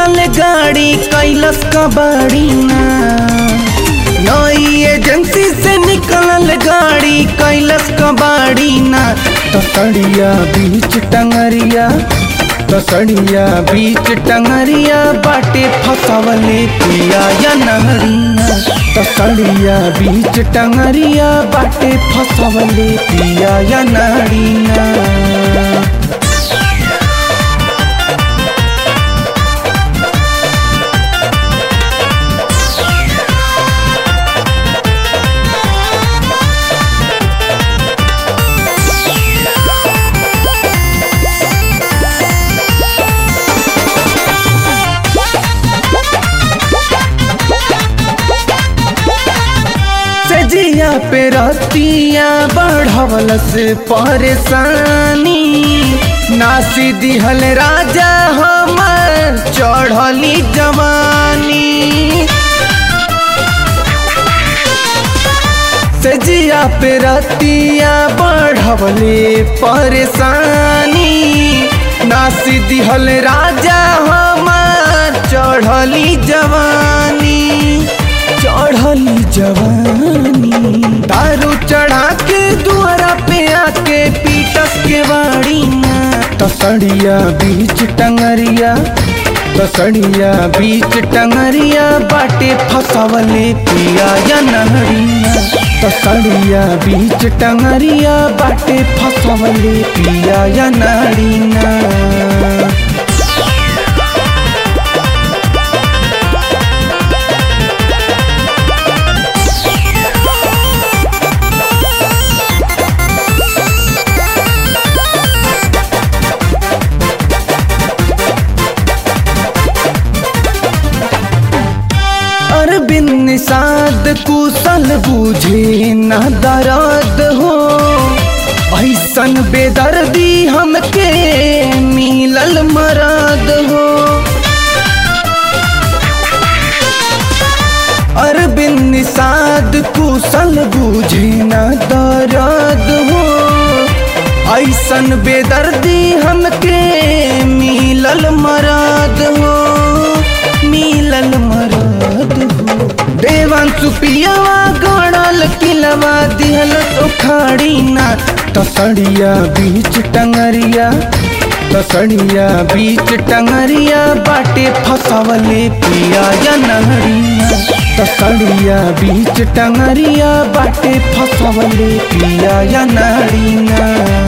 निकलल गाड़ी कैलस कबाड़ी ना। नई एजेंसी से निकलल गाड़ी कैलस कबाड़ी ना। तसड़िया बीच टंगरिया, तसड़िया बीच टंगरिया बाटे फसवले पिया या नहरिया। तसड़िया बीच टंगरिया बाटे फसवले पिया या नहरिया। जिया पे रतिया बढ़वल से परेशानी। नासी दिहल राजा हमर चढ़ली जवानी। से जिया पे रतिया बढ़वले परेशानी। नासी दिहल राजा हमर चढ़ली जवानी, चढ़ली जवानी। दारू चढ़ा के दुआरा पे आके पीटस के बाड़ी ना। तसड़िया बीच टंगरिया, तसड़िया बीच टंगरिया बाटे फसवले पिया या नहरिया। तसड़िया बीच टंगरिया बाटे फसवले पिया या नहरिया। अरविंद निषाद कुशल बूझे न दर्द हो। ऐसन बेदर्दी हमके मिलल मरद हो। अरविंद निषाद कुशल बूझे न दर्द हो। ऐसन बेदर्दी हमके मिलल मरद हो, मिलल मरद हो। देवांशु पियावा गड़ल किलवा दिहल उखाड़ी ना। तसड़िया बीच टंगरिया, तसड़िया बीच टंगरिया बाटे फसवले पिया या नहरिया। तसड़िया बीच टंगरिया बाटे फसवले पिया या नहरिया।